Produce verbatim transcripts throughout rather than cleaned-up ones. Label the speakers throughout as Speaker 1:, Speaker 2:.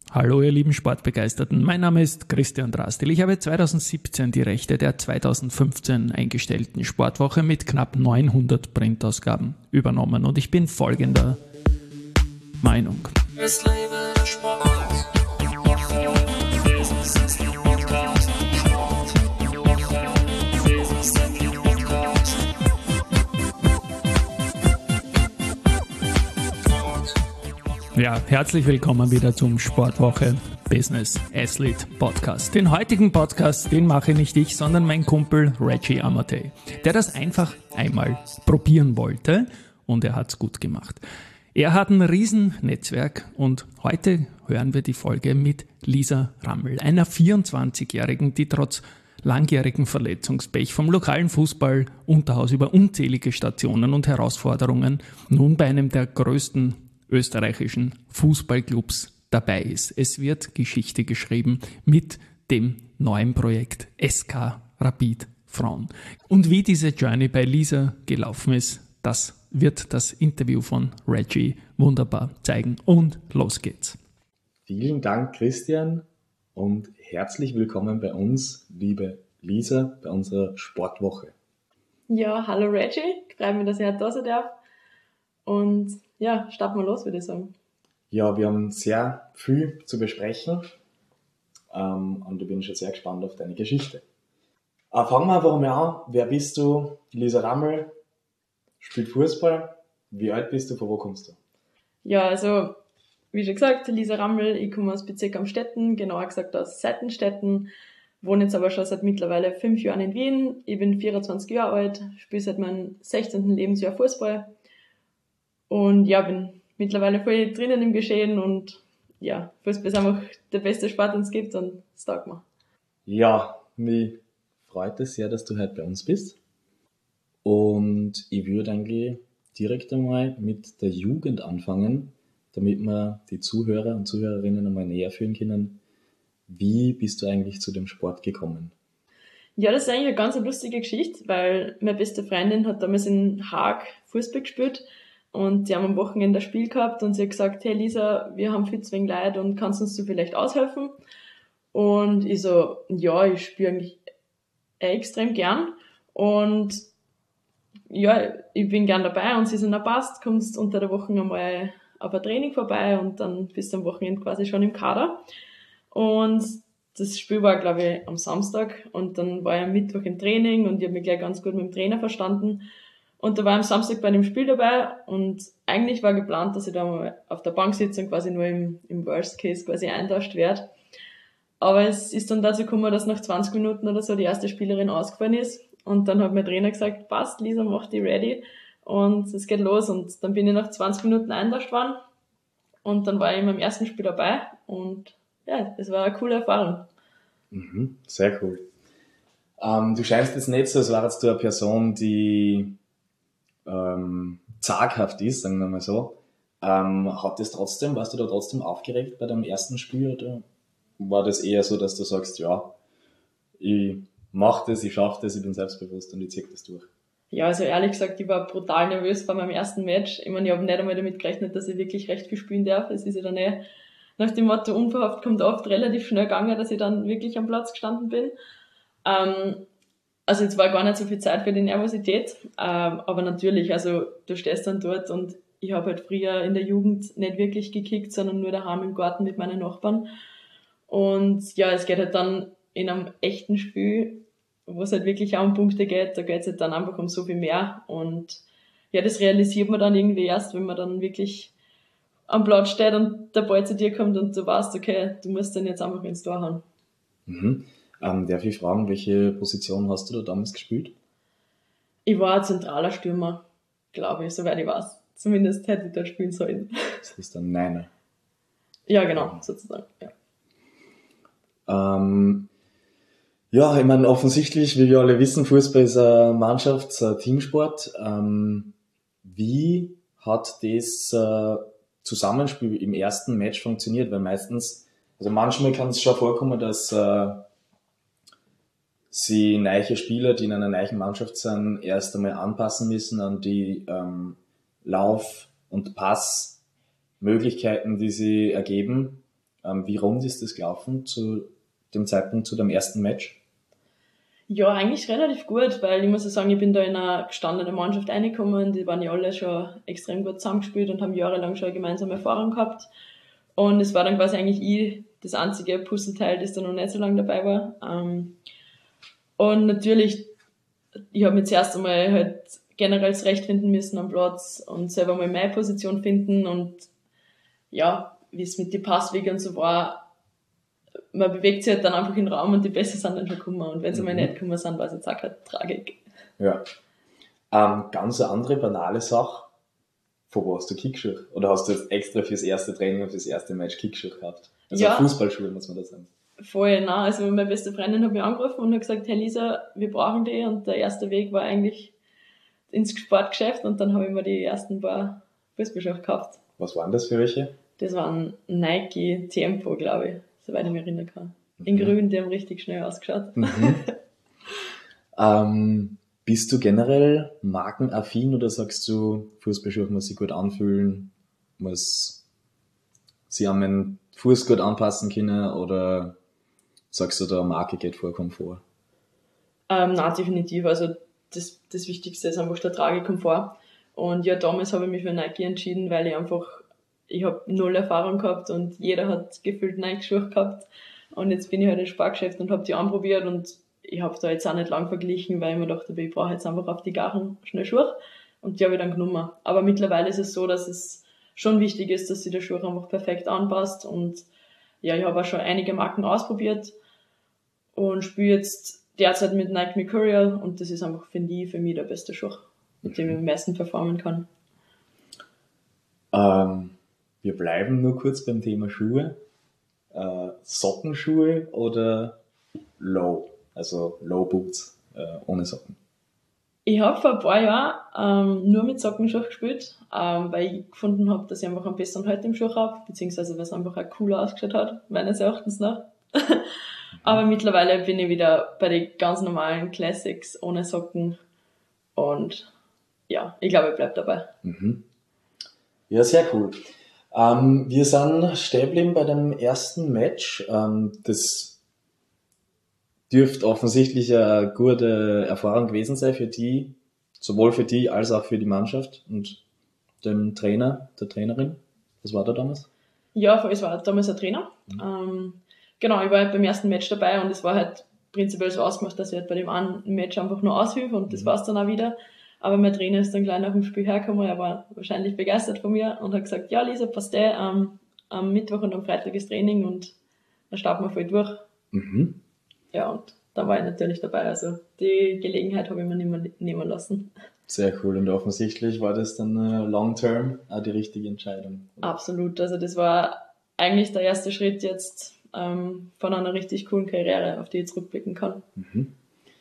Speaker 1: Hallo ihr lieben Sportbegeisterten, mein Name ist Christian Drastil. Ich habe zweitausendsiebzehn die Rechte der zweitausendfünfzehn eingestellten Sportwoche mit knapp neunhundert Printausgaben übernommen und ich bin folgender Meinung. Es lebe der Sport. Ja, herzlich willkommen wieder zum Sportwoche Business Athlete Podcast. Den heutigen Podcast, den mache nicht ich, sondern mein Kumpel Reggie Amatei, der das einfach einmal probieren wollte und er hat's gut gemacht. Er hat ein Riesennetzwerk und heute hören wir die Folge mit Lisa Rammel, einer vierundzwanzigjährigen, die trotz langjährigen Verletzungspech vom lokalen Fußball Unterhaus über unzählige Stationen und Herausforderungen nun bei einem der größten österreichischen Fußballclubs dabei ist. Es wird Geschichte geschrieben mit dem neuen Projekt S K Rapid Frauen. Und wie diese Journey bei Lisa gelaufen ist, das wird das Interview von Reggie wunderbar zeigen. Und los geht's.
Speaker 2: Vielen Dank, Christian, und herzlich willkommen bei uns, liebe Lisa, bei unserer Sportwoche.
Speaker 3: Ja, hallo Reggie, freut mich, dass ich heute da sein darf. Und ja, starten wir los, würde ich sagen.
Speaker 2: Ja, wir haben sehr viel zu besprechen ähm, und ich bin schon sehr gespannt auf deine Geschichte. Äh, fangen wir einfach mal an. Wer bist du? Lisa Rammel, spielt Fußball. Wie alt bist du? Von wo kommst du?
Speaker 3: Ja, also wie schon gesagt, Lisa Rammel, ich komme aus Bezirk Amstetten, genauer gesagt aus Seitenstetten, wohne jetzt aber schon seit mittlerweile fünf Jahren in Wien. Ich bin vierundzwanzig Jahre alt, spiele seit meinem sechzehnten Lebensjahr Fußball. Und ja, bin mittlerweile voll drinnen im Geschehen und ja, Fußball ist einfach der beste Sport, den es gibt und das taugt mir.
Speaker 2: Ja, mich freut es sehr, dass du heute bei uns bist. Und ich würde eigentlich direkt einmal mit der Jugend anfangen, damit wir die Zuhörer und Zuhörerinnen einmal näher führen können. Wie bist du eigentlich zu dem Sport gekommen?
Speaker 3: Ja, das ist eigentlich eine ganz lustige Geschichte, weil meine beste Freundin hat damals in Haag Fußball gespielt. Und die haben am Wochenende ein Spiel gehabt und sie hat gesagt, hey Lisa, wir haben viel zu wenig Leute und kannst uns du vielleicht aushelfen? Und ich so, ja, ich spiele eigentlich extrem gern und ja, ich bin gern dabei und sie sind auch passt, kommst unter der Woche einmal auf ein Training vorbei und dann bist du am Wochenende quasi schon im Kader. Und das Spiel war, glaube ich, am Samstag und dann war ich am Mittwoch im Training und ich habe mich gleich ganz gut mit dem Trainer verstanden. Und da war ich am Samstag bei dem Spiel dabei und eigentlich war geplant, dass ich da mal auf der Bank sitze und quasi nur im, im Worst Case quasi eintauscht werde. Aber es ist dann dazu gekommen, dass nach zwanzig Minuten oder so die erste Spielerin ausgefallen ist und dann hat mein Trainer gesagt, passt, Lisa, mach die ready und es geht los und dann bin ich nach zwanzig Minuten eintauscht worden und dann war ich in meinem ersten Spiel dabei und ja, es war eine coole Erfahrung.
Speaker 2: Mhm, sehr cool. Ähm, du scheinst jetzt nicht so, als wärst du eine Person, die ähm, zaghaft ist, sagen wir mal so. Ähm, hat das trotzdem, warst du da trotzdem aufgeregt bei deinem ersten Spiel oder war das eher so, dass du sagst, ja, ich mach das, ich schaff das, ich bin selbstbewusst und ich zieh das durch?
Speaker 3: Ja, also ehrlich gesagt, ich war brutal nervös vor meinem ersten Match. Ich meine, ich habe nicht einmal damit gerechnet, dass ich wirklich recht viel spielen darf. Es ist ja dann eh nach dem Motto, unverhofft kommt oft relativ schnell gegangen, dass ich dann wirklich am Platz gestanden bin. Ähm, Also jetzt war gar nicht so viel Zeit für die Nervosität, ähm, aber natürlich, also du stehst dann dort und ich habe halt früher in der Jugend nicht wirklich gekickt, sondern nur daheim im Garten mit meinen Nachbarn. Und ja, es geht halt dann in einem echten Spiel, wo es halt wirklich auch um Punkte geht, da geht es halt dann einfach um so viel mehr. Und ja, das realisiert man dann irgendwie erst, wenn man dann wirklich am Platz steht und der Ball zu dir kommt und du weißt, okay, du musst den jetzt einfach ins Tor hauen.
Speaker 2: Mhm. Ähm, darf ich fragen, welche Position hast du da damals gespielt?
Speaker 3: Ich war ein zentraler Stürmer, glaube ich, soweit ich weiß. Zumindest hätte ich da spielen sollen.
Speaker 2: Das ist dann Neiner.
Speaker 3: Ja, genau, sozusagen. Ja,
Speaker 2: ähm, ja ich meine, offensichtlich, wie wir alle wissen, Fußball ist ein Mannschafts-, ein Teamsport. Ähm, wie hat das äh, Zusammenspiel im ersten Match funktioniert? Weil meistens, also manchmal kann es schon vorkommen, dass äh, sie neue Spieler, die in einer neuen Mannschaft sind, erst einmal anpassen müssen an die ähm, Lauf- und Passmöglichkeiten, die sie ergeben. Ähm, wie rund ist das gelaufen zu dem Zeitpunkt, zu dem ersten Match?
Speaker 3: Ja, eigentlich relativ gut, weil ich muss ja sagen, ich bin da in eine gestandene Mannschaft reingekommen, die waren ja alle schon extrem gut zusammengespielt und haben jahrelang schon eine gemeinsame Erfahrung gehabt. Und es war dann quasi eigentlich ich das einzige Puzzleteil, das da noch nicht so lange dabei war. Ähm, und natürlich, ich habe mich zuerst einmal halt generell zurechtfinden müssen am Platz und selber mal meine Position finden und ja, wie es mit den Passwegen und so war, man bewegt sich halt dann einfach in den Raum und die Bässe sind dann schon gekommen. Und wenn sie mhm. mal nicht gekommen sind, war es jetzt auch keine Tragik.
Speaker 2: Ja. Ähm, ganz eine andere banale Sache. Von wo hast du Kickschuhe? Oder hast du jetzt extra fürs erste Training und fürs erste Match Kickschuhe gehabt? Also
Speaker 3: ja,
Speaker 2: Fußballschuhe, muss man da sagen.
Speaker 3: Voll, nein. Also meine beste Freundin hat mich angerufen und hat gesagt, hey Lisa, wir brauchen die. Und der erste Weg war eigentlich ins Sportgeschäft und dann habe ich mir die ersten paar Fußballschuhe gekauft.
Speaker 2: Was waren das für welche?
Speaker 3: Das waren Nike Tempo, glaube ich, soweit ich mich erinnern kann. In mhm. grün, die haben richtig schnell ausgeschaut.
Speaker 2: Mhm. ähm, bist du generell markenaffin oder sagst du, Fußballschuhe muss sich gut anfühlen, muss sie an meinen Fuß gut anpassen können oder sagst du, da Marke geht vor Komfort?
Speaker 3: Ähm, nein, definitiv. Also das, das Wichtigste ist einfach der Tragekomfort. Und ja, damals habe ich mich für Nike entschieden, weil ich einfach, ich habe null Erfahrung gehabt und jeder hat gefühlt Nike-Schuhe gehabt. Und jetzt bin ich halt im Spargeschäft und habe die anprobiert und ich habe da jetzt auch nicht lang verglichen, weil ich mir dachte, ich brauche jetzt einfach auf die Garen schnell Schuhe und die habe ich dann genommen. Aber mittlerweile ist es so, dass es schon wichtig ist, dass sich der Schuh einfach perfekt anpasst und ja, ich habe auch schon einige Marken ausprobiert und spiele jetzt derzeit mit Nike Mercurial und das ist einfach, finde ich, für mich der beste Schuh, mit dem ich am meisten performen kann.
Speaker 2: Ähm, wir bleiben nur kurz beim Thema Schuhe. Äh, Sockenschuhe oder Low, also Low Boots, äh, ohne Socken?
Speaker 3: Ich habe vor ein paar Jahren ähm, nur mit Sockenschuhe gespielt, ähm, weil ich gefunden habe, dass ich einfach einen besseren Halt im Schuh habe, beziehungsweise weil es einfach auch cooler ausgeschaut hat, meines Erachtens nach. Aber mittlerweile bin ich wieder bei den ganz normalen Classics ohne Socken und ja, ich glaube, ich bleib dabei.
Speaker 2: Mhm. Ja, sehr cool. Ähm, wir sind stehen geblieben bei dem ersten Match. Ähm, das dürfte offensichtlich eine gute Erfahrung gewesen sein für die, sowohl für die als auch für die Mannschaft und den Trainer, der Trainerin. Was war da damals?
Speaker 3: Ja, es war damals ein Trainer. Mhm. Ähm, genau, ich war halt beim ersten Match dabei und es war halt prinzipiell so ausgemacht, dass ich halt bei dem einen Match einfach nur aushilfe und das mhm. war's dann auch wieder. Aber mein Trainer ist dann gleich nach dem Spiel hergekommen, er war wahrscheinlich begeistert von mir und hat gesagt, ja Lisa, passt eh, ähm, am Mittwoch und am Freitag ist Training und dann starten wir voll durch. Mhm. Ja, und da war ich natürlich dabei, also die Gelegenheit habe ich mir nicht mehr nehmen lassen.
Speaker 2: Sehr cool und offensichtlich war das dann äh, long term auch die richtige Entscheidung.
Speaker 3: Absolut, also das war eigentlich der erste Schritt jetzt ähm, von einer richtig coolen Karriere, auf die ich zurückblicken kann.
Speaker 2: Mhm.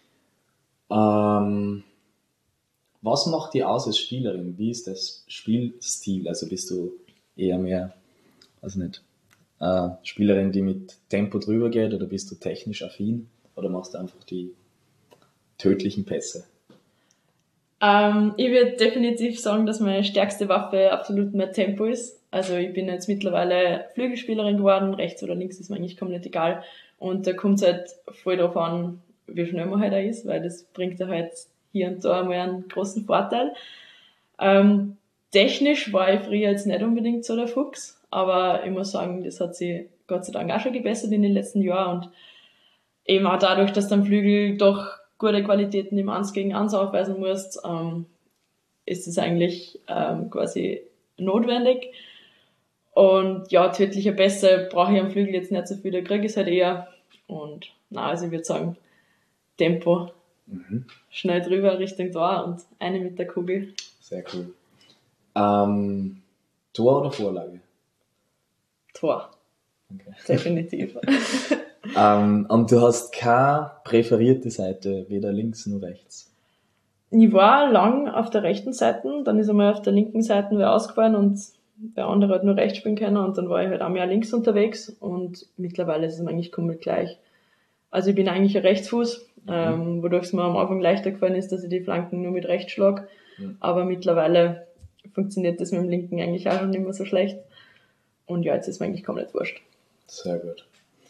Speaker 2: Ähm, was macht die aus als Spielerin? Wie ist das Spielstil? Also bist du eher mehr, also nicht, äh, Spielerin, die mit Tempo drüber geht oder bist du technisch affin oder machst du einfach die tödlichen Pässe?
Speaker 3: Ähm, ich würde definitiv sagen, dass meine stärkste Waffe absolut mein Tempo ist. Also ich bin jetzt mittlerweile Flügelspielerin geworden, rechts oder links ist mir eigentlich komplett egal. Und da kommt es halt voll drauf an, wie schnell man halt da ist, weil das bringt ja halt hier und da mal einen großen Vorteil. Ähm, technisch war ich früher jetzt nicht unbedingt so der Fuchs, aber ich muss sagen, das hat sich Gott sei Dank auch schon gebessert in den letzten Jahren und eben auch dadurch, dass dann Flügel doch gute Qualitäten im eins gegen eins aufweisen musst, ähm, ist es eigentlich ähm, quasi notwendig. Und ja, tödliche Pässe brauche ich am Flügel jetzt nicht so viel, der kriege ich es halt eher. Und na, also ich würde sagen, Tempo, mhm. schnell drüber Richtung Tor und eine mit der Kugel.
Speaker 2: Sehr cool. Ähm, Tor oder Vorlage?
Speaker 3: Tor. Okay. Definitiv.
Speaker 2: ähm, und du hast keine präferierte Seite, weder links noch rechts?
Speaker 3: Ich war lang auf der rechten Seite, dann ist einmal auf der linken Seite wer ausgefallen und der andere hat nur rechts spielen können und dann war ich halt auch mehr links unterwegs und mittlerweile ist es eigentlich komplett gleich. Also ich bin eigentlich ein Rechtsfuß, mhm. ähm, wodurch es mir am Anfang leichter gefallen ist, dass ich die Flanken nur mit rechts schlage, mhm. aber mittlerweile funktioniert das mit dem linken eigentlich auch schon nicht mehr so schlecht und ja, jetzt ist mir eigentlich komplett wurscht.
Speaker 2: Sehr gut.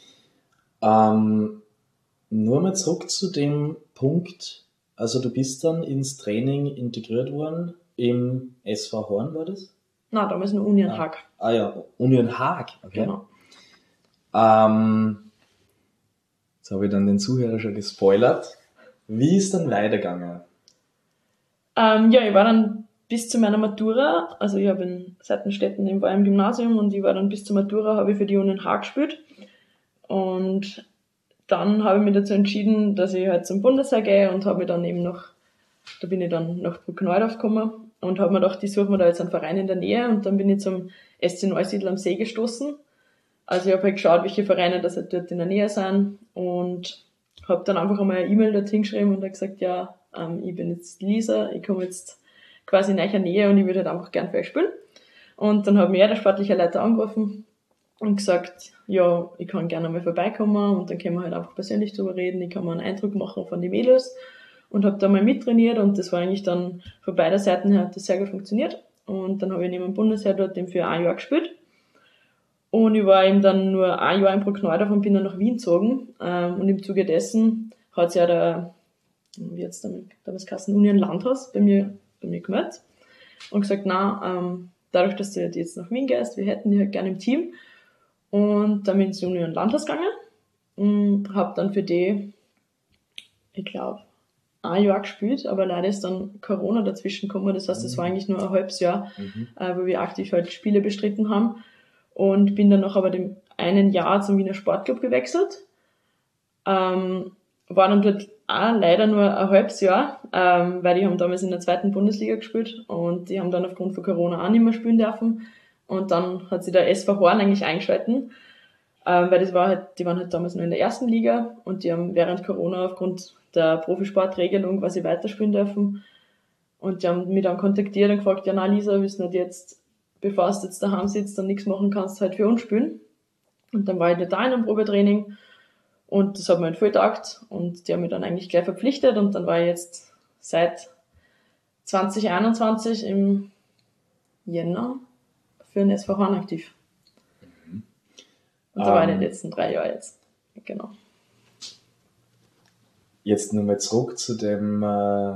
Speaker 2: Ähm, nur mal zurück zu dem Punkt, also du bist dann ins Training integriert worden, im S V Horn war das?
Speaker 3: Nein, damals nur Union
Speaker 2: Ah,
Speaker 3: Haag.
Speaker 2: ah ja, Union Haag, okay.
Speaker 3: Genau.
Speaker 2: Ähm, jetzt habe ich dann den Zuhörer schon gespoilert. Wie ist dann weitergegangen?
Speaker 3: Ähm, ja, ich war dann bis zu meiner Matura, also ich habe in Seitenstetten im, war im Gymnasium und ich war dann bis zur Matura, habe ich für die Union Haag gespielt. Und dann habe ich mich dazu entschieden, dass ich halt zum Bundesheer gehe und habe mich dann eben noch, da bin ich dann nach Bruckneudorf gekommen und habe mir gedacht, ich suche mir da jetzt einen Verein in der Nähe und dann bin ich zum S C Neusiedl am See gestoßen. Also ich habe halt geschaut, welche Vereine das halt dort in der Nähe sind und habe dann einfach einmal eine E-Mail dorthin geschrieben und habe gesagt, ja, ähm, ich bin jetzt Lisa, ich komme jetzt quasi in eurer Nähe und ich würde halt einfach gern für euch spielen. Und dann hat mir der sportliche Leiter angerufen und gesagt, ja, ich kann gerne mal vorbeikommen und dann können wir halt einfach persönlich drüber reden, ich kann mir einen Eindruck machen von den Mädels und habe da mal mittrainiert und das war eigentlich dann von beider Seiten her hat das sehr gut funktioniert und dann habe ich neben dem Bundesheer dort eben für ein Jahr gespielt und ich war eben dann nur ein Jahr in Bruckneudorf und bin dann nach Wien gezogen und im Zuge dessen hat sich ja der, wie jetzt damals geheißen, Union Landhaus bei mir, bei mir gemeldet und gesagt, na, ähm, dadurch, dass du jetzt nach Wien gehst, wir hätten dich halt gerne im Team. Und dann bin ich ins Union Landhaus gegangen und habe dann für die, ich glaube, ein Jahr gespielt, aber leider ist dann Corona dazwischen gekommen. Das heißt, es war eigentlich nur ein halbes Jahr,
Speaker 2: Mhm.
Speaker 3: äh, wo wir aktiv halt Spiele bestritten haben. Und bin dann noch aber dem einen Jahr zum Wiener Sportclub gewechselt. Ähm, war dann dort auch leider nur ein halbes Jahr, ähm, weil die haben damals in der zweiten Bundesliga gespielt und die haben dann aufgrund von Corona auch nicht mehr spielen dürfen. Und dann hat sich der S V Horn eigentlich eingeschalten, ähm, weil das war halt, die waren halt damals nur in der ersten Liga und die haben während Corona aufgrund der Profisportregelung quasi weiterspielen dürfen. Und die haben mich dann kontaktiert und gefragt, ja na Lisa, willst du nicht jetzt, bevor du jetzt daheim sitzt und nichts machen kannst, halt für uns spielen? Und dann war ich da in einem Probetraining und das hat mir halt voll getaugt und die haben mich dann eigentlich gleich verpflichtet und dann war ich jetzt seit zwanzig einundzwanzig im Jänner für den S V Horn aktiv.
Speaker 2: Mhm.
Speaker 3: Und da war ich
Speaker 2: Ähm,
Speaker 3: die letzten drei Jahre jetzt. Genau.
Speaker 2: Jetzt nochmal zurück zu dem äh,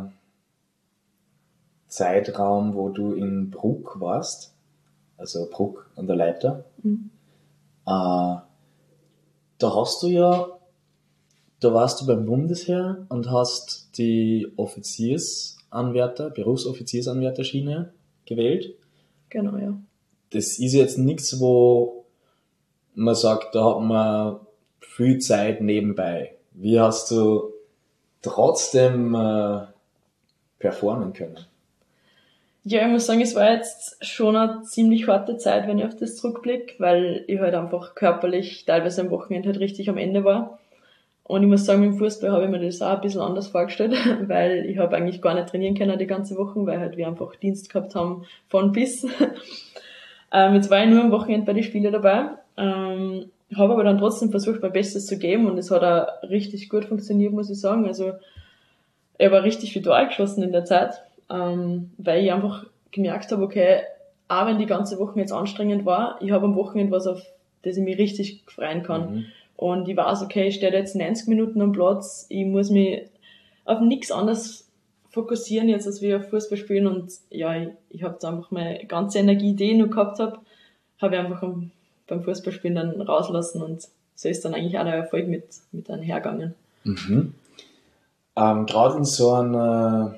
Speaker 2: Zeitraum, wo du in Bruck warst, also Bruck an der Leiter.
Speaker 3: Mhm.
Speaker 2: Äh, da hast du ja, da warst du beim Bundesheer und hast die Offiziersanwärter, Berufsoffiziersanwärterschiene gewählt.
Speaker 3: Genau, ja.
Speaker 2: Das ist jetzt nichts, wo man sagt, da hat man viel Zeit nebenbei. Wie hast du trotzdem äh, performen können?
Speaker 3: Ja, ich muss sagen, es war jetzt schon eine ziemlich harte Zeit, wenn ich auf das zurückblicke, weil ich halt einfach körperlich teilweise am Wochenende halt richtig am Ende war. Und ich muss sagen, im Fußball habe ich mir das auch ein bisschen anders vorgestellt, weil ich habe eigentlich gar nicht trainieren können die ganze Woche, weil halt wir einfach Dienst gehabt haben von bis. ähm, jetzt war ich nur am Wochenende bei den Spielen dabei, ähm, habe aber dann trotzdem versucht, mein Bestes zu geben und es hat auch richtig gut funktioniert, muss ich sagen. Also ich habe richtig viel Tor geschossen in der Zeit, ähm, weil ich einfach gemerkt habe, okay, auch wenn die ganze Woche jetzt anstrengend war, ich habe am Wochenende was, auf das ich mich richtig freuen kann.
Speaker 2: Mhm.
Speaker 3: Und ich weiß, okay, ich stehe jetzt neunzig Minuten am Platz, ich muss mich auf nichts anderes fokussieren jetzt, als wir auf Fußball spielen und ja, ich, ich habe da einfach meine ganze Energie, die ich noch gehabt habe, habe ich einfach am, beim Fußballspielen dann rauslassen und so ist dann eigentlich auch der Erfolg mit, mit einhergegangen.
Speaker 2: Mhm. Ähm, Gerade in so einer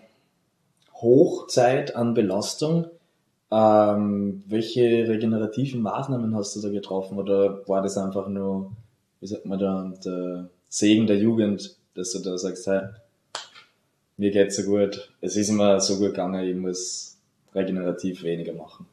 Speaker 2: Hochzeit an Belastung, ähm, welche regenerativen Maßnahmen hast du da getroffen oder war das einfach nur, wie sagt man da, der Segen der Jugend, dass du da sagst, hey, mir geht's so gut, es ist immer so gut gegangen, ich muss regenerativ weniger machen?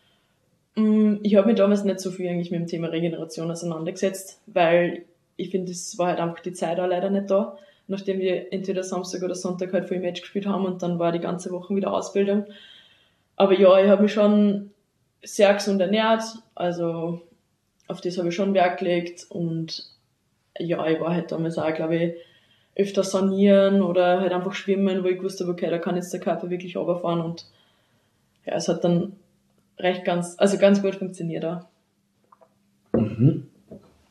Speaker 3: Ich habe mich damals nicht so viel eigentlich mit dem Thema Regeneration auseinandergesetzt, weil ich finde, es war halt einfach die Zeit auch leider nicht da, nachdem wir entweder Samstag oder Sonntag halt voll Match gespielt haben und dann war die ganze Woche wieder Ausbildung. Aber ja, ich habe mich schon sehr gesund ernährt, also auf das habe ich schon Wert gelegt und ja, ich war halt damals auch, glaube ich, öfter sanieren oder halt einfach schwimmen, wo ich gewusst habe, okay, da kann jetzt der Körper wirklich runterfahren und ja, es hat dann recht ganz, also ganz gut funktioniert auch.
Speaker 2: Mhm.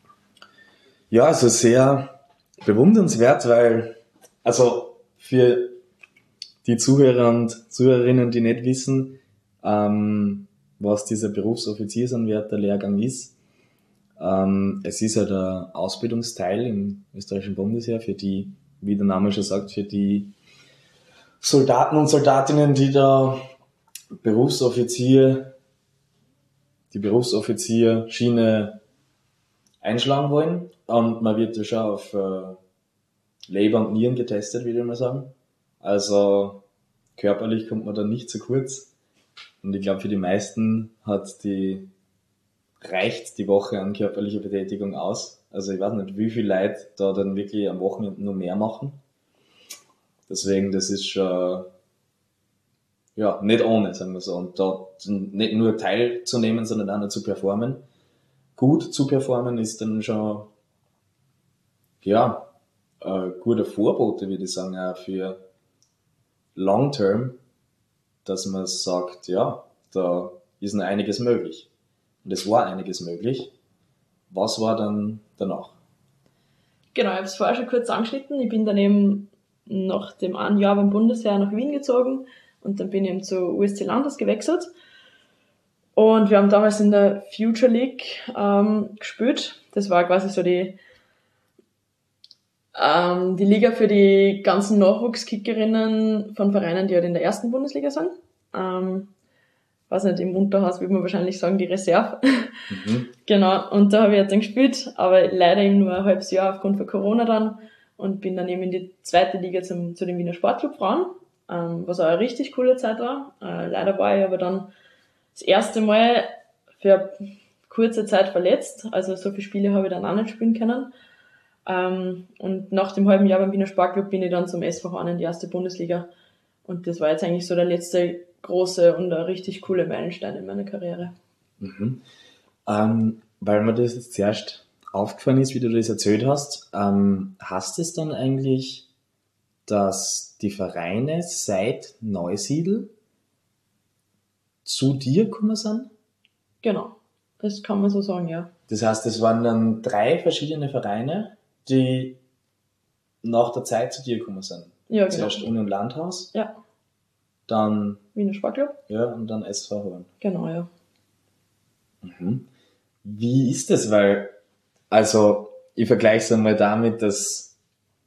Speaker 2: Ja, also sehr bewundernswert, weil, also für die Zuhörer und Zuhörerinnen, die nicht wissen, ähm, was dieser Berufsoffiziersanwärter-Lehrgang ist, ähm, es ist ja der Ausbildungsteil im österreichischen Bundesheer für die, wie der Name schon sagt, für die Soldaten und Soldatinnen, die da Berufsoffizier, die Berufsoffizierschiene einschlagen wollen. Und man wird ja schon auf äh, Leber und Nieren getestet, würde ich mal sagen. Also körperlich kommt man da nicht zu kurz. Und ich glaube, für die meisten hat die, reicht die Woche an körperlicher Betätigung aus. Also ich weiß nicht, wie viele Leute da dann wirklich am Wochenende nur mehr machen. Deswegen, das ist schon, ja, nicht ohne, sagen wir so. Und da nicht nur teilzunehmen, sondern auch noch zu performen. Gut zu performen ist dann schon, ja, ein guter Vorbote, würde ich sagen, auch für Long Term, dass man sagt, ja, da ist noch einiges möglich. Und es war einiges möglich. Was war dann danach?
Speaker 3: Genau, ich habe es vorher schon kurz angeschnitten. Ich bin dann eben nach dem einen Jahr beim Bundesheer nach Wien gezogen und dann bin ich eben zu U S C Landers gewechselt. Und wir haben damals in der Future League ähm, gespielt. Das war quasi so die ähm, die Liga für die ganzen Nachwuchskickerinnen von Vereinen, die halt in der ersten Bundesliga sind. Ähm, weiß nicht, im Unterhaus würde man wahrscheinlich sagen, die Reserve. Mhm. Genau, und da habe ich jetzt dann gespielt, aber leider eben nur ein halbes Jahr aufgrund von Corona dann und bin dann eben in die zweite Liga zum, zu dem Wiener Sportclub Frauen, ähm, was auch eine richtig coole Zeit war. Äh, leider war ich aber dann das erste Mal für kurze Zeit verletzt, also so viele Spiele habe ich dann auch nicht spielen können. Ähm, und nach dem halben Jahr beim Wiener Sportclub bin ich dann zum S V Horn in die erste Bundesliga. Und das war jetzt eigentlich so der letzte große und ein richtig coole Meilenstein in meiner Karriere.
Speaker 2: Mhm. Ähm, weil mir das jetzt zuerst aufgefallen ist, wie du das erzählt hast, ähm, hast es dann eigentlich, dass die Vereine seit Neusiedl zu dir gekommen sind?
Speaker 3: Genau, das kann man so sagen, ja.
Speaker 2: Das heißt, es waren dann drei verschiedene Vereine, die nach der Zeit zu dir gekommen sind.
Speaker 3: Ja, genau.
Speaker 2: Zuerst Union Landhaus.
Speaker 3: Ja.
Speaker 2: Dann
Speaker 3: Wiener Sportclub.
Speaker 2: Ja, und dann S V Horn.
Speaker 3: Genau, ja.
Speaker 2: Mhm. Wie ist das? Weil, also, ich vergleiche es einmal damit, dass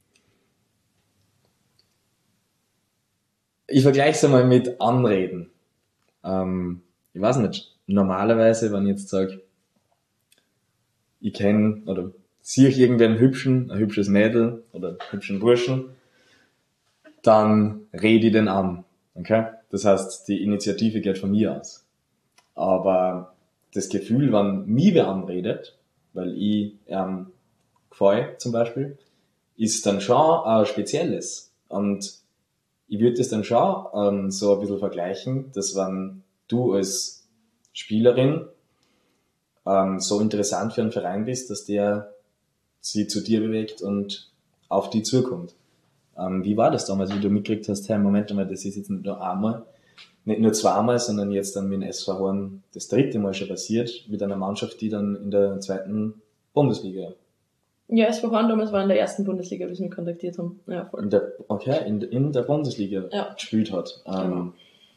Speaker 2: ich vergleiche es einmal mit Anreden. Ähm, ich weiß nicht, normalerweise, wenn ich jetzt sage, ich kenne oder sehe ich irgendwen hübschen, ein hübsches Mädel oder einen hübschen Burschen, dann rede ich den an. Okay? Das heißt, die Initiative geht von mir aus. Aber das Gefühl, wenn mich wer anredet, weil ich ähm, gefalle zum Beispiel, ist dann schon ein spezielles. Und ich würde das dann schon ähm, so ein bisschen vergleichen, dass wenn du als Spielerin ähm, so interessant für einen Verein bist, dass der sie zu dir bewegt und auf die zukommt. Ähm, wie war das damals, wie du mitgekriegt hast, hey, Moment mal, das ist jetzt nicht nur einmal, nicht nur zweimal, sondern jetzt dann mit dem S V Horn das dritte Mal schon passiert, mit einer Mannschaft, die dann in der zweiten Bundesliga.
Speaker 3: Ja, S V Horn damals war in der ersten Bundesliga, wie sie mich kontaktiert haben. Ja, voll.
Speaker 2: In der, okay, in, in der Bundesliga
Speaker 3: ja.
Speaker 2: gespielt hat. Ähm,
Speaker 3: genau.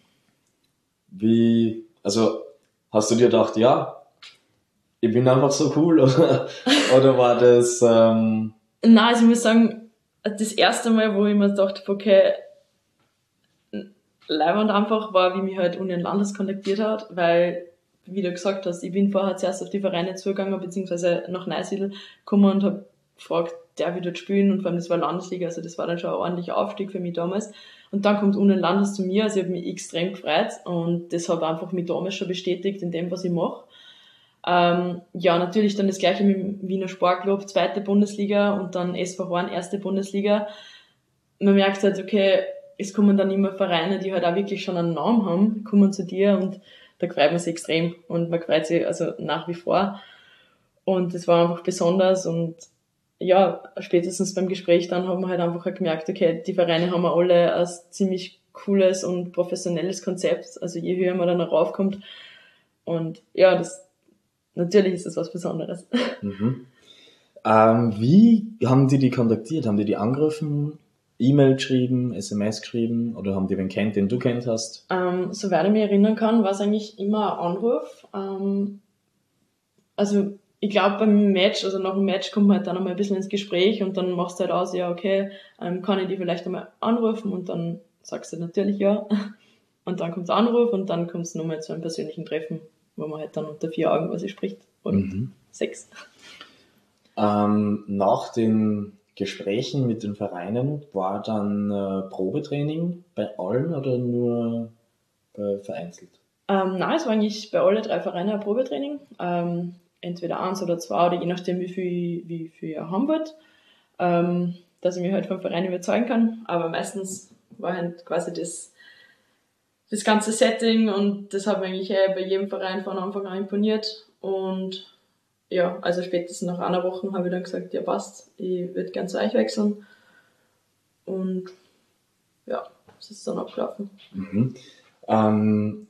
Speaker 2: Wie, also, hast du dir gedacht, ja, ich bin einfach so cool, oder, oder war das, ähm...
Speaker 3: Nein, also ich muss sagen, das erste Mal, wo ich mir dachte, okay, leibend einfach war, wie mich halt Union Landes kontaktiert hat, weil, wie du gesagt hast, ich bin vorher zuerst auf die Vereine zugegangen, beziehungsweise nach Neusiedl gekommen und habe gefragt, darf ich dort spielen, und vor allem das war Landesliga, also das war dann schon ein ordentlicher Aufstieg für mich damals. Und dann kommt Union Landes zu mir, also ich habe mich extrem gefreut und das hat einfach mich damals schon bestätigt in dem, was ich mache. Ähm, ja, natürlich dann das gleiche mit dem Wiener Sportclub, zweite Bundesliga und dann S V Horn, erste Bundesliga. Man merkt halt, okay, es kommen dann immer Vereine, die halt auch wirklich schon einen Namen haben, kommen zu dir und da freut man sich extrem und man freut sich also nach wie vor. Und das war einfach besonders und ja, spätestens beim Gespräch dann haben wir halt einfach gemerkt, okay, die Vereine haben alle ein ziemlich cooles und professionelles Konzept, also je höher man dann raufkommt und ja, das natürlich ist das was Besonderes.
Speaker 2: Mhm. Ähm, wie haben die die kontaktiert? Haben die die angerufen, E-Mail geschrieben, S M S geschrieben oder haben die wen kennt, den du kennt hast?
Speaker 3: Ähm, soweit ich mich erinnern kann, war es eigentlich immer ein Anruf. Ähm, also ich glaube beim Match, also nach dem Match kommt man halt dann einmal ein bisschen ins Gespräch und dann machst du halt aus, ja okay, ähm, kann ich die vielleicht einmal anrufen und dann sagst du natürlich ja. Und dann kommt der Anruf und dann kommt es nochmal zu einem persönlichen Treffen, wo man halt dann unter vier Augen quasi spricht. Oder
Speaker 2: Mhm.
Speaker 3: sechs.
Speaker 2: Ähm, nach den Gesprächen mit den Vereinen war dann äh, Probetraining bei allen oder nur äh, vereinzelt?
Speaker 3: Ähm, nein, es war eigentlich bei alle drei Vereinen ein Probetraining. Ähm, entweder eins oder zwei, oder je nachdem, wie viel, wie viel ihr haben wollt. Ähm, dass ich mich halt vom Verein überzeugen kann. Aber meistens war halt quasi das, das ganze Setting und das hat mir eigentlich eh bei jedem Verein von Anfang an imponiert. Und ja, also spätestens nach einer Woche habe ich dann gesagt, ja passt, ich würde gern zu euch wechseln. Und ja, das ist dann abgelaufen.
Speaker 2: Mhm. Ähm,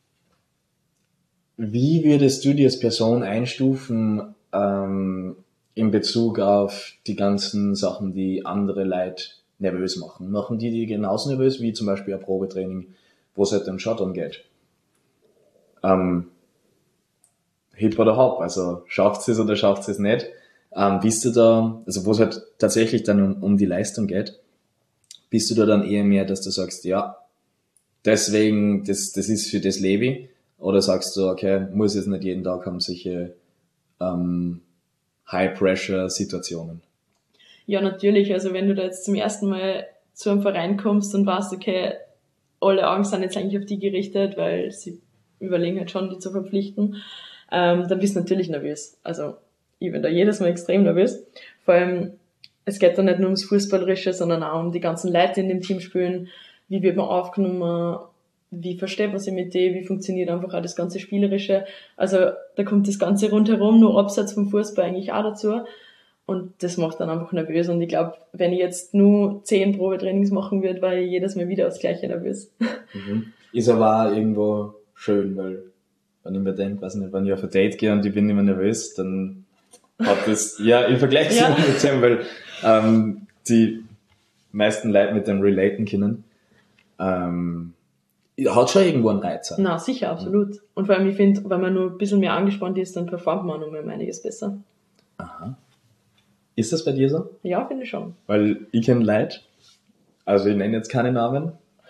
Speaker 2: wie würdest du dich als Person einstufen ähm, in Bezug auf die ganzen Sachen, die andere Leute nervös machen? Machen die die genauso nervös wie zum Beispiel ein Probetraining, wo es halt um Shot-on geht? Ähm, Hip oder Hop, also schafft es oder schafft es nicht? Ähm, bist du da, also wo es halt tatsächlich dann um, um die Leistung geht, bist du da dann eher mehr, dass du sagst, ja, deswegen, das, das ist für das lebe ich, oder sagst du, okay, muss jetzt nicht jeden Tag haben solche ähm, High-Pressure-Situationen?
Speaker 3: Ja, natürlich. Also wenn du da jetzt zum ersten Mal zu einem Verein kommst und weißt, okay, alle Augen sind jetzt eigentlich auf die gerichtet, weil sie überlegen halt schon, die zu verpflichten, ähm, dann bist du natürlich nervös. Also ich bin da jedes Mal extrem nervös. Vor allem, es geht da nicht nur ums Fußballerische, sondern auch um die ganzen Leute, die in dem Team spielen. Wie wird man aufgenommen? Wie versteht man sich mit denen? Wie funktioniert einfach auch das ganze Spielerische? Also da kommt das Ganze rundherum, nur abseits vom Fußball eigentlich auch dazu. Und das macht dann einfach nervös. Und ich glaube, wenn ich jetzt nur zehn Probetrainings machen würde, war ich jedes Mal wieder aufs Gleiche nervös.
Speaker 2: Mhm. Ist aber auch irgendwo schön, weil wenn ich mir denke, weiß nicht, wenn ich auf ein Date gehe und ich bin nicht mehr nervös, dann hat das, ja, im Vergleich zu
Speaker 3: Ja.
Speaker 2: mit dem, weil ähm, die meisten Leute mit dem relaten können, ähm, hat schon irgendwo einen Reiz. auch.
Speaker 3: Na, sicher, absolut. Und vor allem, ich finde, wenn man nur ein bisschen mehr angespannt ist, dann performt man noch mal um einiges besser.
Speaker 2: Aha. Ist das bei dir so?
Speaker 3: Ja, finde ich schon.
Speaker 2: Weil ich kenne Leute, also ich nenne jetzt keine Namen,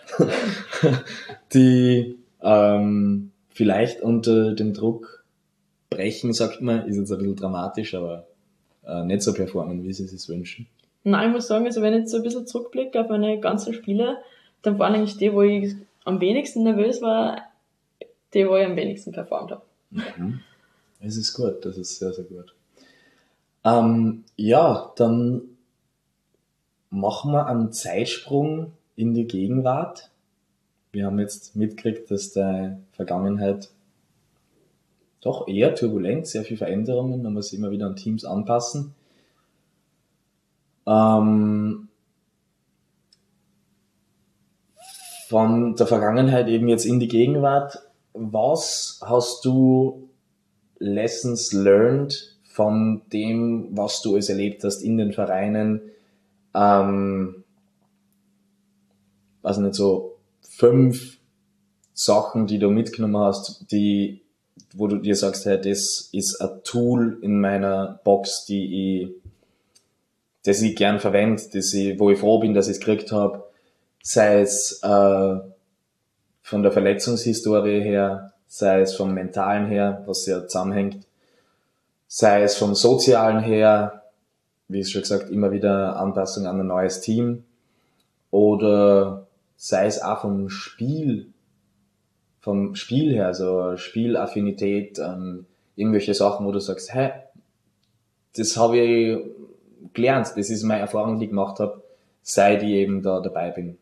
Speaker 2: die ähm, vielleicht unter dem Druck brechen, sagt man, ist jetzt ein bisschen dramatisch, aber äh, nicht so performen, wie sie es sich wünschen.
Speaker 3: Nein, ich muss sagen, also wenn ich jetzt so ein bisschen zurückblicke auf meine ganzen Spiele, dann waren eigentlich die, wo ich am wenigsten nervös war, die, wo ich am wenigsten performt habe.
Speaker 2: Mhm. Es ist gut, das ist sehr, sehr gut. Ähm, ja, dann machen wir einen Zeitsprung in die Gegenwart. Wir haben jetzt mitgekriegt, dass der Vergangenheit doch eher turbulent, sehr viel Veränderungen, man muss immer wieder an Teams anpassen. Ähm, von der Vergangenheit eben jetzt in die Gegenwart. Was hast du Lessons learned von dem, was du es erlebt hast in den Vereinen? Ähm, also nicht so fünf Sachen, die du mitgenommen hast, die, wo du dir sagst, hey, das ist ein Tool in meiner Box, die ich, das ich gern verwende, das ich, wo ich froh bin, dass ich es gekriegt habe, sei es äh, von der Verletzungshistorie her, sei es vom Mentalen her, was ja zusammenhängt, sei es vom Sozialen her, wie schon gesagt, immer wieder Anpassung an ein neues Team, oder sei es auch vom Spiel, vom Spiel her, also Spielaffinität, ähm, irgendwelche Sachen, wo du sagst, hey, das habe ich gelernt, das ist meine Erfahrung, die ich gemacht habe, seit ich eben da dabei bin.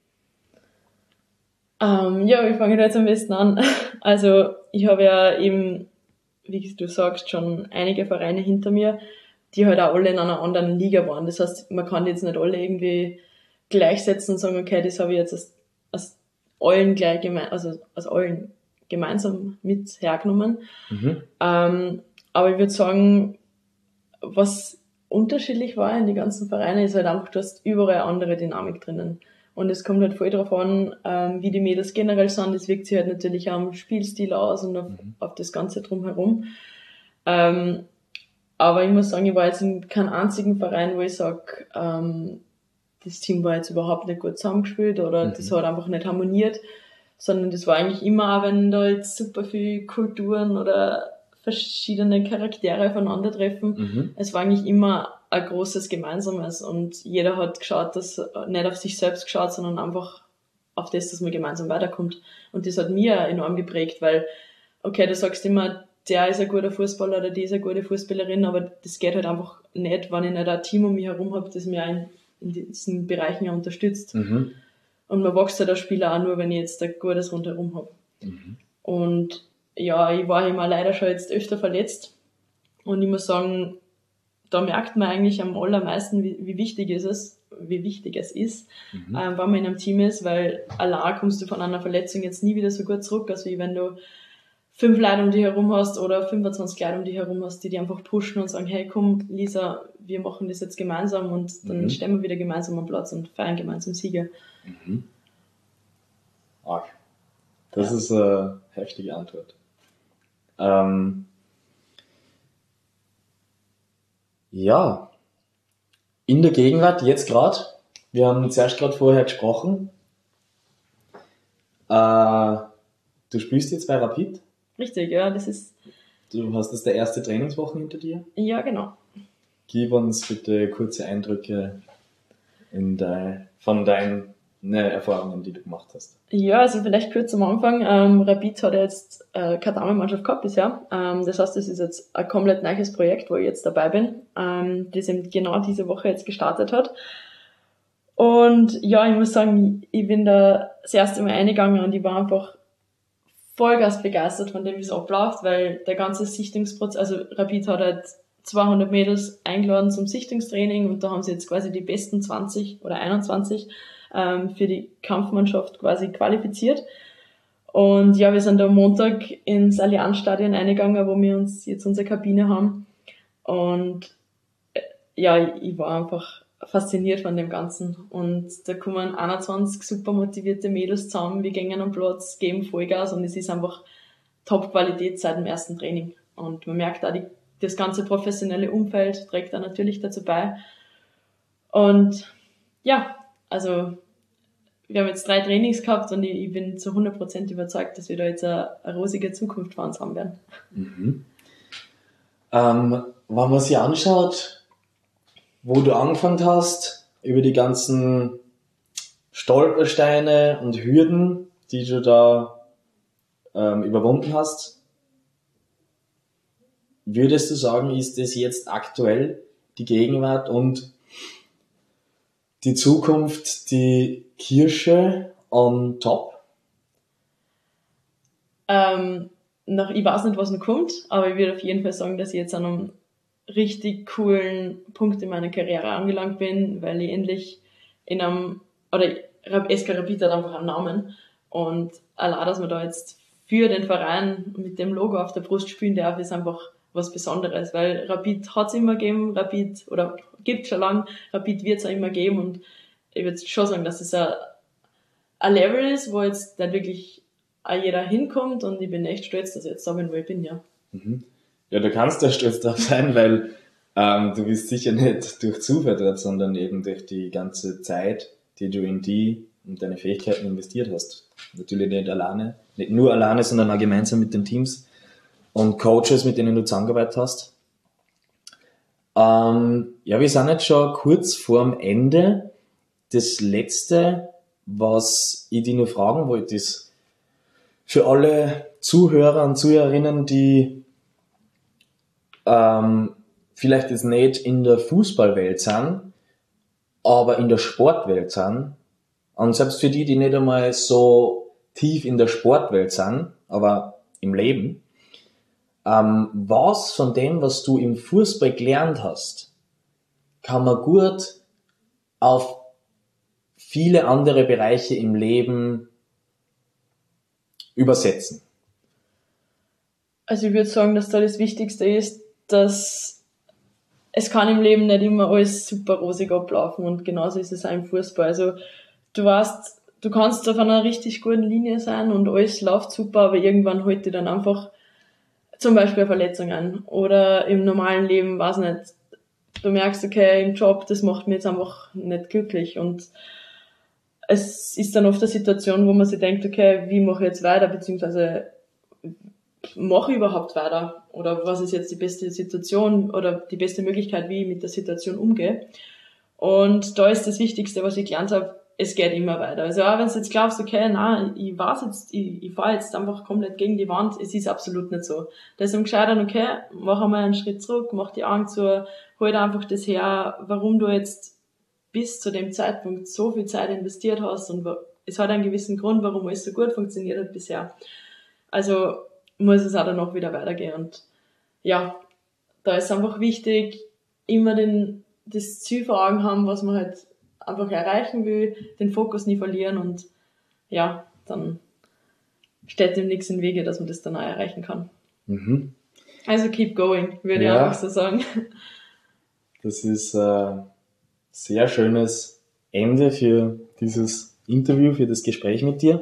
Speaker 3: Ähm, ja, wie fange ich da jetzt am besten an? Also, ich habe ja eben, wie du sagst, schon einige Vereine hinter mir, die halt auch alle in einer anderen Liga waren. Das heißt, man kann jetzt nicht alle irgendwie gleichsetzen und sagen, okay, das habe ich jetzt aus, aus allen gleich geme- also aus allen gemeinsam mit hergenommen.
Speaker 2: Mhm.
Speaker 3: Ähm, aber ich würde sagen, was unterschiedlich war in die ganzen Vereine, ist halt einfach, du hast überall eine andere Dynamik drinnen. Und es kommt halt voll drauf an, ähm, wie die Mädels generell sind. Das wirkt sich halt natürlich am Spielstil aus und auf, mhm. auf das Ganze drumherum. Ähm, aber ich muss sagen, ich war jetzt in keinem einzigen Verein, wo ich sage, ähm, das Team war jetzt überhaupt nicht gut zusammengespielt oder mhm. das hat einfach nicht harmoniert, sondern das war eigentlich immer, wenn da jetzt super viele Kulturen oder verschiedene Charaktere aufeinandertreffen. Mhm. Es war eigentlich immer ein großes Gemeinsames und jeder hat geschaut, dass nicht auf sich selbst geschaut, sondern einfach auf das, dass man gemeinsam weiterkommt. Und das hat mir enorm geprägt, weil, okay, du sagst immer, der ist ein guter Fußballer oder die ist eine gute Fußballerin, aber das geht halt einfach nicht, wenn ich nicht ein Team um mich herum habe, das mir in, in diesen Bereichen ja unterstützt. Mhm. Und man wächst halt als Spieler auch nur, wenn ich jetzt ein gutes rundherum habe. Mhm. Und ja, ich war immer leider schon jetzt öfter verletzt und ich muss sagen, da merkt man eigentlich am allermeisten, wie, wie wichtig ist es, wie wichtig es ist, mhm. ähm, wenn man in einem Team ist, weil allein kommst du von einer Verletzung jetzt nie wieder so gut zurück, als wie wenn du fünf Leute um dich herum hast oder fünfundzwanzig Leute um dich herum hast, die dich einfach pushen und sagen, hey komm Lisa, wir machen das jetzt gemeinsam und dann mhm. stehen wir wieder gemeinsam am Platz und feiern gemeinsam Siege.
Speaker 2: Mhm. Arg. Das ja. ist eine heftige Antwort. Ähm, ja, in der Gegenwart, jetzt gerade, wir haben zuerst gerade vorher gesprochen, äh, du spielst jetzt bei Rapid?
Speaker 3: Richtig, ja, das ist...
Speaker 2: Du hast das der erste Trainingswochen hinter dir?
Speaker 3: Ja, genau.
Speaker 2: Gib uns bitte kurze Eindrücke in de, von deinen ne, Erfahrungen, die du gemacht hast.
Speaker 3: Ja, also vielleicht kurz am Anfang. Ähm, Rapid hat jetzt äh, keine Damenmannschaft gehabt bisher. Ähm, das heißt, das ist jetzt ein komplett neues Projekt, wo ich jetzt dabei bin, ähm, das eben genau diese Woche jetzt gestartet hat. Und ja, ich muss sagen, ich bin da das erste Mal eingegangen und ich war einfach Vollgas begeistert von dem, wie es abläuft, weil der ganze Sichtungsprozess, also Rapid hat halt zweihundert Mädels eingeladen zum Sichtungstraining und da haben sie jetzt quasi die besten zwanzig oder einundzwanzig ähm, für die Kampfmannschaft quasi qualifiziert. Und ja, wir sind am Montag ins Allianzstadion eingegangen, wo wir uns jetzt unsere Kabine haben. Und äh, ja, ich war einfach fasziniert von dem Ganzen. Und da kommen einundzwanzig super motivierte Mädels zusammen, wir gehen am Platz, geben Vollgas und es ist einfach Top-Qualität seit dem ersten Training. Und man merkt auch, die, das ganze professionelle Umfeld trägt da natürlich dazu bei. Und ja, also wir haben jetzt drei Trainings gehabt und ich, ich bin zu hundert Prozent überzeugt, dass wir da jetzt eine, eine rosige Zukunft vor uns haben werden.
Speaker 2: Mhm. Ähm, wenn man sich anschaut, wo du angefangen hast, über die ganzen Stolpersteine und Hürden, die du da ähm, überwunden hast, würdest du sagen, ist das jetzt aktuell die Gegenwart und die Zukunft die Kirsche on top?
Speaker 3: Ähm, noch, ich weiß nicht, was noch kommt, aber ich würde auf jeden Fall sagen, dass ich jetzt an einem richtig coolen Punkt in meiner Karriere angelangt bin, weil ich endlich in einem, oder S K Rapid hat einfach einen Namen und allein, dass man da jetzt für den Verein mit dem Logo auf der Brust spielen darf, ist einfach was Besonderes, weil Rapid hat es immer gegeben, Rapid, oder gibt schon lange, Rapid wird es auch immer geben und ich würde schon sagen, dass es ein, ein Level ist, wo jetzt nicht wirklich auch jeder hinkommt und ich bin echt stolz, dass ich jetzt da bin, wo ich bin, ja.
Speaker 2: Mhm. Ja, du kannst da stolz drauf sein, weil ähm, du bist sicher nicht durch Zufall dort, sondern eben durch die ganze Zeit, die du in die und deine Fähigkeiten investiert hast. Natürlich nicht alleine, nicht nur alleine, sondern auch gemeinsam mit den Teams und Coaches, mit denen du zusammengearbeitet hast. Ähm, ja, wir sind jetzt schon kurz vorm Ende. Das Letzte, was ich dich nur fragen wollte, ist für alle Zuhörer und Zuhörerinnen, die ähm, vielleicht jetzt nicht in der Fußballwelt sind, aber in der Sportwelt sind, und selbst für die, die nicht einmal so tief in der Sportwelt sind, aber im Leben, ähm, was von dem, was du im Fußball gelernt hast, kann man gut auf viele andere Bereiche im Leben übersetzen?
Speaker 3: Also ich würde sagen, dass da das Wichtigste ist, dass es kann im Leben nicht immer alles super rosig ablaufen und genauso ist es auch im Fußball. Also du weißt, du kannst auf einer richtig guten Linie sein und alles läuft super, aber irgendwann holt dir dann einfach zum Beispiel eine Verletzung an. Oder im normalen Leben, weiß nicht, du merkst, okay, im Job, das macht mich jetzt einfach nicht glücklich. Und es ist dann oft eine Situation, wo man sich denkt, okay, wie mache ich jetzt weiter, beziehungsweise mache ich überhaupt weiter? Oder was ist jetzt die beste Situation oder die beste Möglichkeit, wie ich mit der Situation umgehe? Und da ist das Wichtigste, was ich gelernt habe, es geht immer weiter. Also auch wenn du jetzt glaubst, okay, nein, ich weiß jetzt, ich, ich fahre jetzt einfach komplett gegen die Wand, es ist absolut nicht so. Deswegen gescheitert, okay, mach einmal einen Schritt zurück, mach die Augen zu, hol einfach das her, warum du jetzt bis zu dem Zeitpunkt so viel Zeit investiert hast und es hat einen gewissen Grund, warum alles so gut funktioniert hat bisher. Also muss es auch danach wieder weitergehen und ja, da ist einfach wichtig, immer den, das Ziel vor Augen haben, was man halt einfach erreichen will, den Fokus nie verlieren und ja, dann steht dem nichts im Wege, dass man das dann auch erreichen kann.
Speaker 2: Mhm.
Speaker 3: Also keep going, würde
Speaker 2: ja,
Speaker 3: ich einfach so sagen.
Speaker 2: Das ist ein sehr schönes Ende für dieses Interview, für das Gespräch mit dir.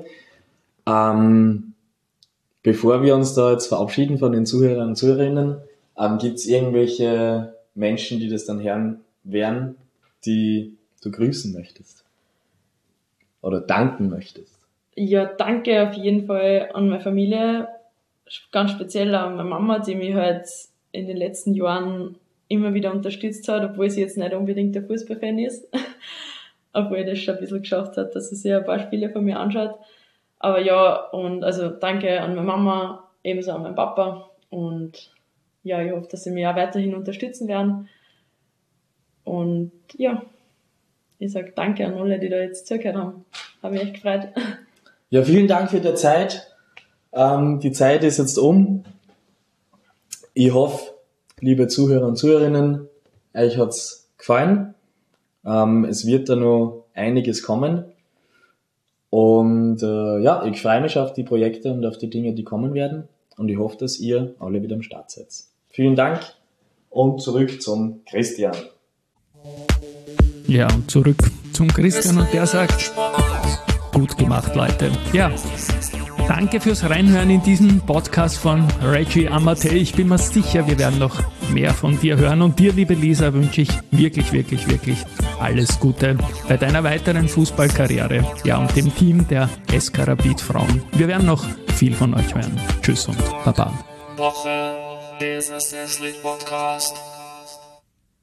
Speaker 2: Ähm, bevor wir uns da jetzt verabschieden von den Zuhörern und Zuhörerinnen, ähm, gibt es irgendwelche Menschen, die das dann hören werden, die du grüßen möchtest oder danken möchtest?
Speaker 3: Ja, danke auf jeden Fall an meine Familie, ganz speziell an meine Mama, die mich halt in den letzten Jahren immer wieder unterstützt hat, obwohl sie jetzt nicht unbedingt der Fußballfan ist, obwohl das schon ein bisschen geschafft hat, dass sie sich ein paar Spiele von mir anschaut. Aber ja, und also danke an meine Mama, ebenso an meinen Papa und ja, ich hoffe, dass sie mich auch weiterhin unterstützen werden. Und ja, ich sage danke an alle, die da jetzt zugehört haben. Habe mich echt gefreut.
Speaker 2: Ja, vielen Dank für die Zeit. Ähm, die Zeit ist jetzt um. Ich hoffe, liebe Zuhörer und Zuhörerinnen, euch hat's gefallen. Ähm, es wird da noch einiges kommen. Und äh, ja, ich freue mich auf die Projekte und auf die Dinge, die kommen werden. Und ich hoffe, dass ihr alle wieder am Start seid. Vielen Dank und zurück zum Christian.
Speaker 1: Ja, und zurück zum Christian und der sagt, gut gemacht, Leute. Ja, danke fürs Reinhören in diesen Podcast von Reggie Amatei. Ich bin mir sicher, wir werden noch mehr von dir hören. Und dir, liebe Lisa, wünsche ich wirklich, wirklich, wirklich alles Gute bei deiner weiteren Fußballkarriere. Ja, und dem Team der S K Rapid Frauen. Wir werden noch viel von euch hören. Tschüss und Baba.
Speaker 4: Woche, Business Athlete Podcast.